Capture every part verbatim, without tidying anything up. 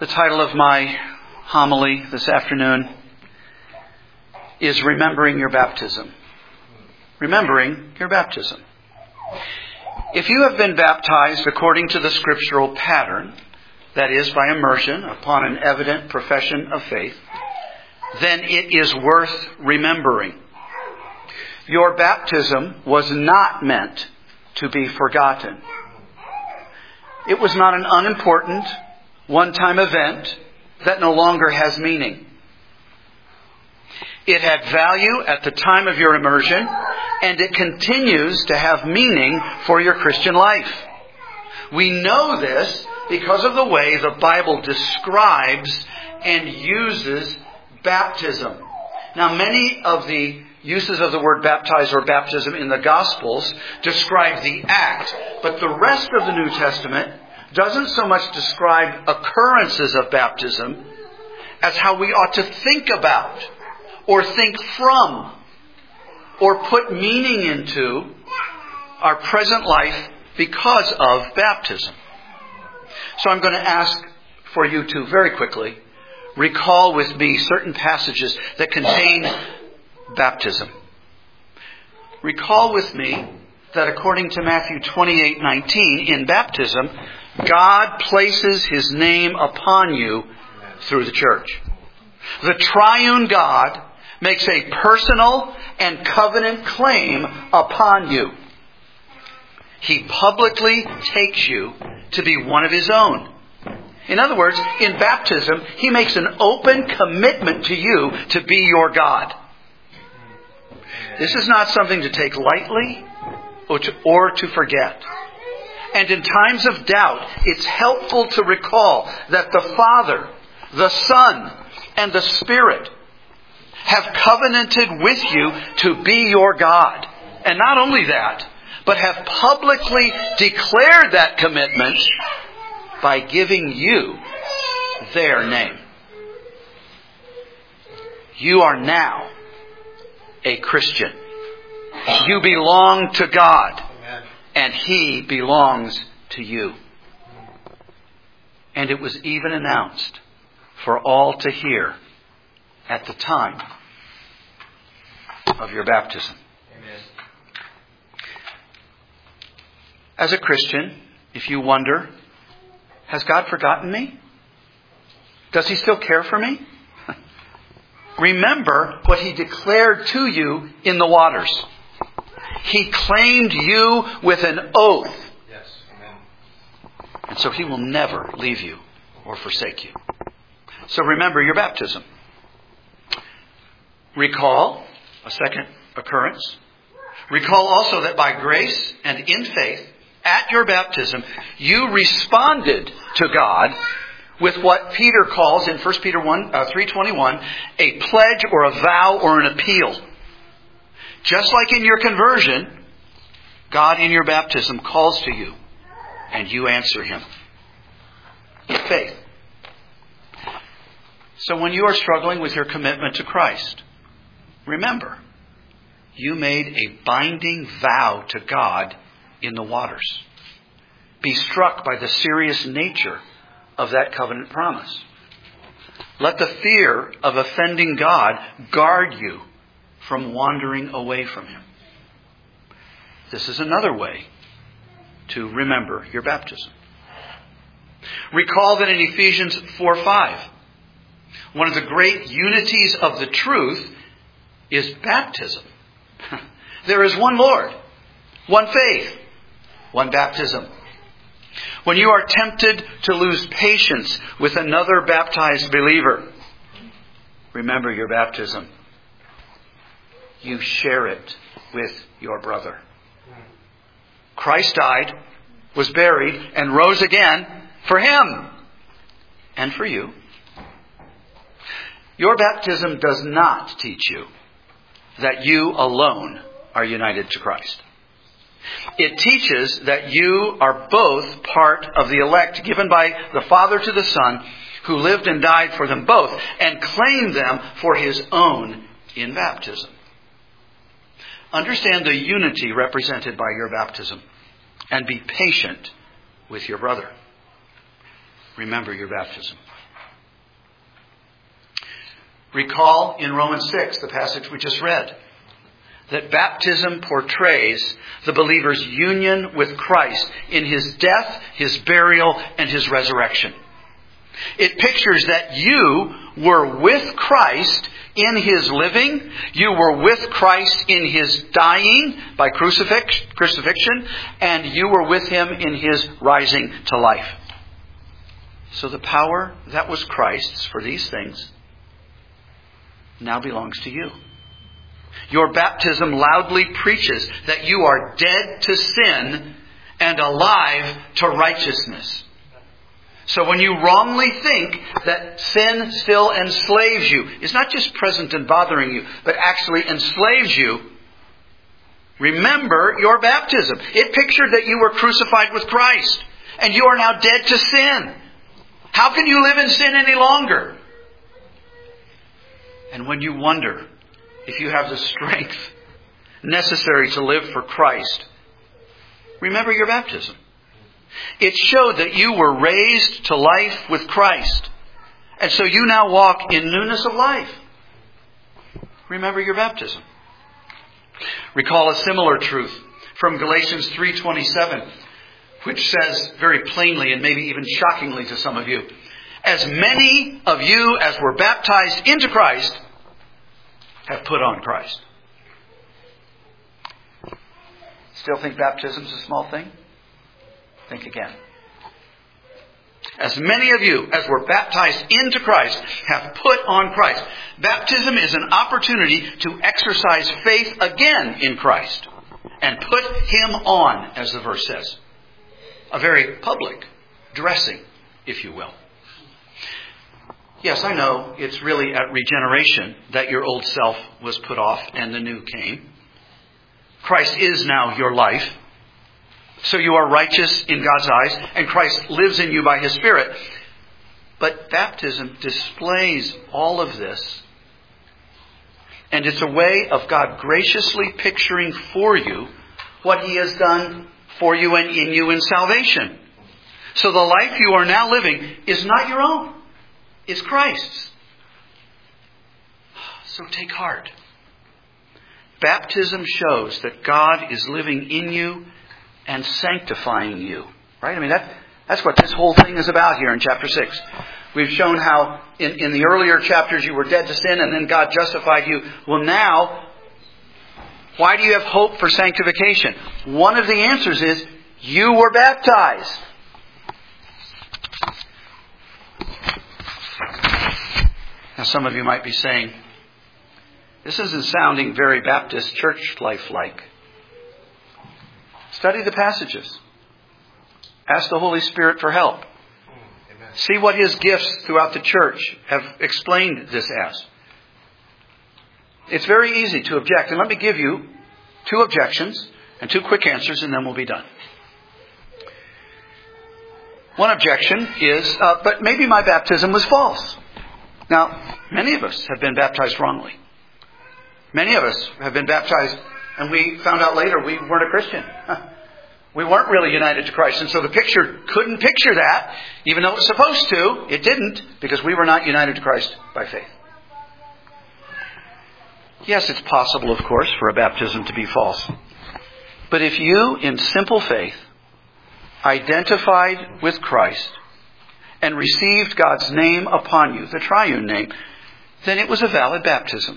The title of my homily this afternoon is Remembering Your Baptism. Remembering your baptism. If you have been baptized according to the scriptural pattern, that is, by immersion upon an evident profession of faith, then it is worth remembering. Your baptism was not meant to be forgotten. It was not an unimportant, one-time event that no longer has meaning. It had value at the time of your immersion, and it continues to have meaning for your Christian life. We know this because of the way the Bible describes and uses baptism. Now, many of the uses of the word baptize or baptism in the Gospels describe the act, but the rest of the New Testament doesn't so much describe occurrences of baptism as how we ought to think about or think from or put meaning into our present life because of baptism. So I'm going to ask for you to very quickly recall with me certain passages that contain baptism. Recall with me that according to Matthew twenty-eight nineteen, in baptism, God places His name upon you through the church. The triune God makes a personal and covenant claim upon you. He publicly takes you to be one of His own. In other words, in baptism, He makes an open commitment to you to be your God. This is not something to take lightly or to, or to forget. And in times of doubt, it's helpful to recall that the Father, the Son, and the Spirit have covenanted with you to be your God. And not only that, but have publicly declared that commitment by giving you their name. You are now a Christian. You belong to God, and He belongs to you. And it was even announced for all to hear at the time of your baptism. Amen. As a Christian, if you wonder, has God forgotten me? Does He still care for me? Remember what He declared to you in the waters. He claimed you with an oath. Yes, amen. And so He will never leave you or forsake you. So remember your baptism. Recall a second occurrence. Recall also that by grace and in faith, at your baptism, you responded to God with what Peter calls in First Peter three twenty-one, a pledge or a vow or an appeal. Just like in your conversion, God in your baptism calls to you and you answer Him in faith. So when you are struggling with your commitment to Christ, remember, you made a binding vow to God in the waters. Be struck by the serious nature of that covenant promise. Let the fear of offending God guard you from wandering away from Him. This is another way to remember your baptism. Recall that in Ephesians four five, one of the great unities of the truth is baptism. There is one Lord, one faith, one baptism. When you are tempted to lose patience with another baptized believer, remember your baptism. You share it with your brother. Christ died, was buried, and rose again for him and for you. Your baptism does not teach you that you alone are united to Christ. It teaches that you are both part of the elect given by the Father to the Son, who lived and died for them both and claimed them for His own in baptism. Understand the unity represented by your baptism and be patient with your brother. Remember your baptism. Recall in Romans six, the passage we just read, that baptism portrays the believer's union with Christ in His death, His burial, and His resurrection. It pictures that you were with Christ in His living, you were with Christ in His dying by crucifix, crucifixion, and you were with Him in His rising to life. So the power that was Christ's for these things now belongs to you. Your baptism loudly preaches that you are dead to sin and alive to righteousness. So when you wrongly think that sin still enslaves you, it's not just present and bothering you, but actually enslaves you, remember your baptism. It pictured that you were crucified with Christ and you are now dead to sin. How can you live in sin any longer? And when you wonder if you have the strength necessary to live for Christ, remember your baptism. It showed that you were raised to life with Christ. And so you now walk in newness of life. Remember your baptism. Recall a similar truth from Galatians three twenty-seven, which says very plainly and maybe even shockingly to some of you, as many of you as were baptized into Christ have put on Christ. Still think baptism's a small thing? Think again. As many of you as were baptized into Christ have put on Christ. Baptism is an opportunity to exercise faith again in Christ and put Him on, as the verse says. A very public dressing, if you will. Yes, I know it's really at regeneration that your old self was put off and the new came. Christ is now your life. So you are righteous in God's eyes, and Christ lives in you by His Spirit. But baptism displays all of this. And it's a way of God graciously picturing for you what He has done for you and in you in salvation. So the life you are now living is not your own. It's Christ's. So take heart. Baptism shows that God is living in you and sanctifying you. Right? I mean, that, that's what this whole thing is about here in chapter six. We've shown how in, in the earlier chapters you were dead to sin and then God justified you. Well, now, why do you have hope for sanctification? One of the answers is you were baptized. Now, some of you might be saying, this isn't sounding very Baptist church life-like. Study the passages. Ask the Holy Spirit for help. Amen. See what His gifts throughout the church have explained this as. It's very easy to object. And let me give you two objections and two quick answers, and then we'll be done. One objection is, uh, but maybe my baptism was false. Now, many of us have been baptized wrongly. Many of us have been baptized and we found out later we weren't a Christian. We weren't really united to Christ. And so the picture couldn't picture that, even though it was supposed to. It didn't, because we were not united to Christ by faith. Yes, it's possible, of course, for a baptism to be false. But if you, in simple faith, identified with Christ and received God's name upon you, the triune name, then it was a valid baptism.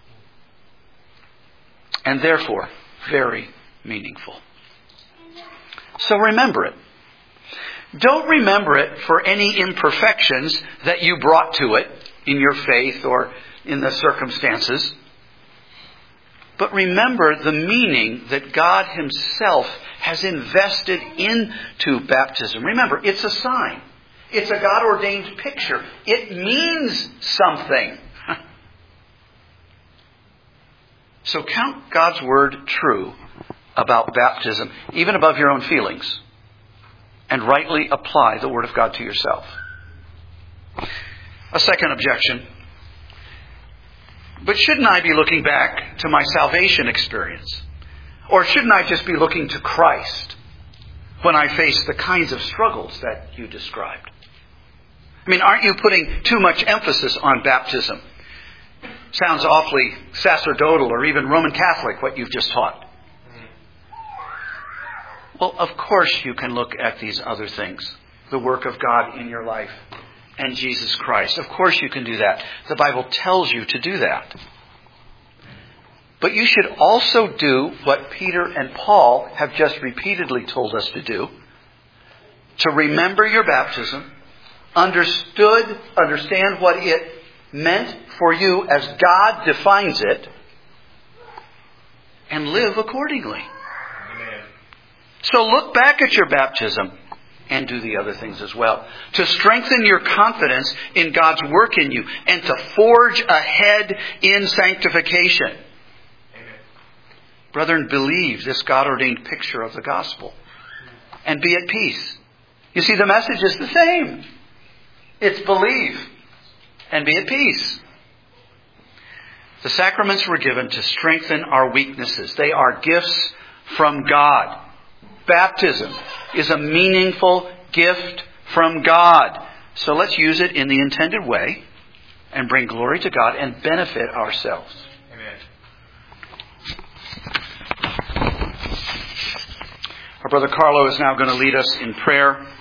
And therefore, very meaningful. So remember it. Don't remember it for any imperfections that you brought to it in your faith or in the circumstances. But remember the meaning that God Himself has invested into baptism. Remember, it's a sign. It's a God-ordained picture. It means something. So count God's Word true about baptism, even above your own feelings, and rightly apply the Word of God to yourself. A second objection. But shouldn't I be looking back to my salvation experience? Or shouldn't I just be looking to Christ when I face the kinds of struggles that you described? I mean, aren't you putting too much emphasis on baptism? Sounds awfully sacerdotal or even Roman Catholic, what you've just taught. Well, of course you can look at these other things. The work of God in your life and Jesus Christ. Of course you can do that. The Bible tells you to do that. But you should also do what Peter and Paul have just repeatedly told us to do. To remember your baptism, understood, understand what it meant for you as God defines it, and live accordingly. Amen. So look back at your baptism and do the other things as well. To strengthen your confidence in God's work in you and to forge ahead in sanctification. Amen. Brethren, believe this God-ordained picture of the gospel and be at peace. You see, the message is the same. It's believe and be at peace. The sacraments were given to strengthen our weaknesses. They are gifts from God. Baptism is a meaningful gift from God. So let's use it in the intended way and bring glory to God and benefit ourselves. Amen. Our brother Carlo is now going to lead us in prayer.